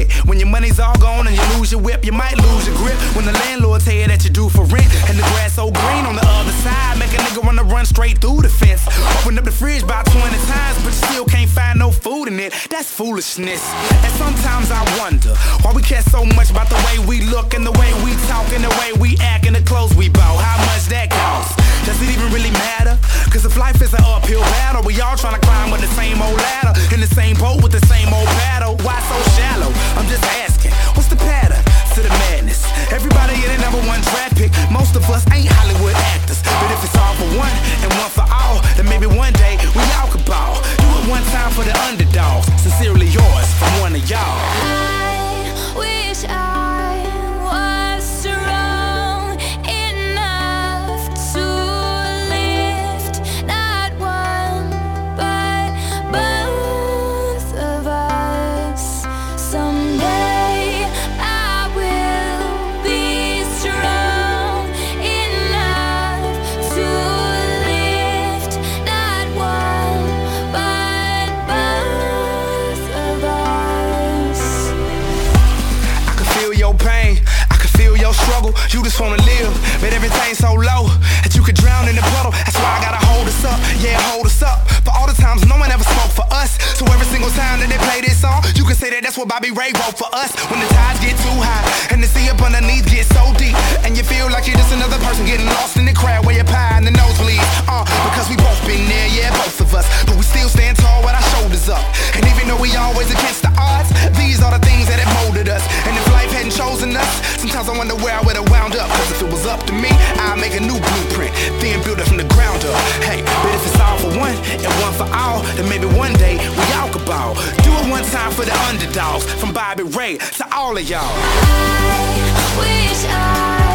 it. When your money's all gone and you lose your whip, you might lose your grip. When the landlord tell you that you're due for rent, and the grass so green on the other side, make a nigga wanna run straight through the fence. Open up the fridge about 20 times, but you still can't find no food in it. That's foolishness. And sometimes I wonder why we care so much about the way we look and the way we talk and the way we act and the clothes we bought. How much that costs? Does it even really matter? Cause if life is an uphill battle, we all tryna climb with the same old ladder, in the same boat with the same old paddle. Why so shallow? I'm just asking, what's the pattern to the madness? Everybody in the #1 draft pick. Most of us ain't Hollywood actors, but if it's all for one and one for all, then maybe one day we all could ball. Do it one time for the underdogs. Sincerely yours from one of y'all. I wish I was strong enough to lift not one but both of us. Someday I will be strong enough to lift not one but both of us. I can feel your pain, I can feel your struggle. You just wanna live, but everything's so low that you could drown in the puddle. That's why I gotta hold us up, yeah, hold us up. For all the times no one ever spoke for us, so every single time that they play this song, you can say that that's what Bobby Ray wrote for us. When the tides get too high and the sea up underneath gets so deep, and you feel like you're just another person getting lost in the crowd where your pie and the nosebleed. Because we both been there, yeah, both of us, but we still stand tall with our shoulders up. And even though we always against the odds, these are the things that have molded us. And if life hadn't chosen us, sometimes I wonder where I would've wound up. Cause if it was up to me, I'd make a new blueprint, then build it from the ground up. Hey, but if it's all for one and one for all, then maybe one day we all could ball. Do it one time for the underdogs, from Bobby Ray to all of y'all. I wish I